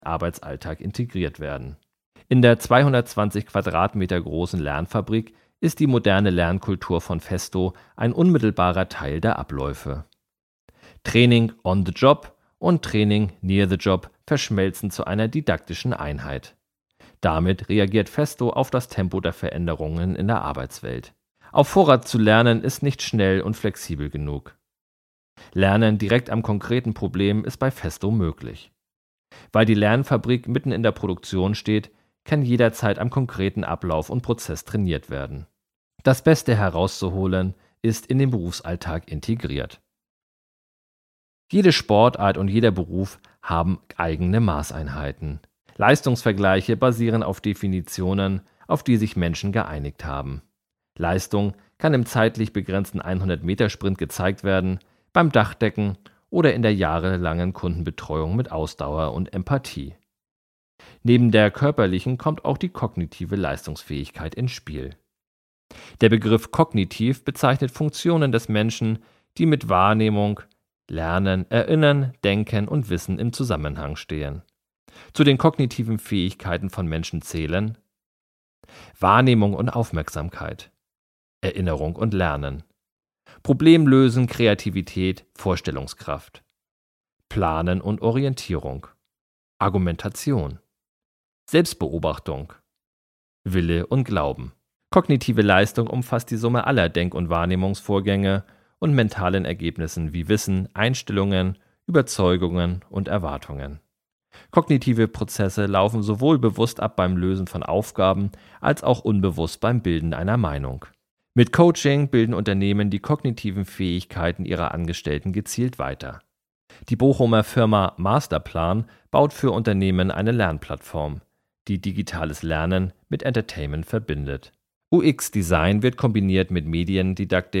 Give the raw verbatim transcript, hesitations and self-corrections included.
Arbeitsalltag integriert werden. In der zweihundertzwanzig Quadratmeter großen Lernfabrik ist die moderne Lernkultur von Festo ein unmittelbarer Teil der Abläufe. Training on the Job und Training near the Job verschmelzen zu einer didaktischen Einheit. Damit reagiert Festo auf das Tempo der Veränderungen in der Arbeitswelt. Auf Vorrat zu lernen ist nicht schnell und flexibel genug. Lernen direkt am konkreten Problem ist bei Festo möglich. Weil die Lernfabrik mitten in der Produktion steht, kann jederzeit am konkreten Ablauf und Prozess trainiert werden. Das Beste herauszuholen ist in den Berufsalltag integriert. Jede Sportart und jeder Beruf haben eigene Maßeinheiten. Leistungsvergleiche basieren auf Definitionen, auf die sich Menschen geeinigt haben. Leistung kann im zeitlich begrenzten hundert-Meter-Sprint gezeigt werden, beim Dachdecken oder in der jahrelangen Kundenbetreuung mit Ausdauer und Empathie. Neben der körperlichen kommt auch die kognitive Leistungsfähigkeit ins Spiel. Der Begriff kognitiv bezeichnet Funktionen des Menschen, die mit Wahrnehmung, Lernen, Erinnern, Denken und Wissen im Zusammenhang stehen. Zu den kognitiven Fähigkeiten von Menschen zählen Wahrnehmung und Aufmerksamkeit, Erinnerung und Lernen, Problemlösen, Kreativität, Vorstellungskraft, Planen und Orientierung, Argumentation, Selbstbeobachtung, Wille und Glauben. Kognitive Leistung umfasst die Summe aller Denk- und Wahrnehmungsvorgänge und mentalen Ergebnissen wie Wissen, Einstellungen, Überzeugungen und Erwartungen. Kognitive Prozesse laufen sowohl bewusst ab beim Lösen von Aufgaben als auch unbewusst beim Bilden einer Meinung. Mit Coaching bilden Unternehmen die kognitiven Fähigkeiten ihrer Angestellten gezielt weiter. Die Bochumer Firma Masterplan baut für Unternehmen eine Lernplattform, die digitales Lernen mit Entertainment verbindet. U X-Design wird kombiniert mit Mediendidaktik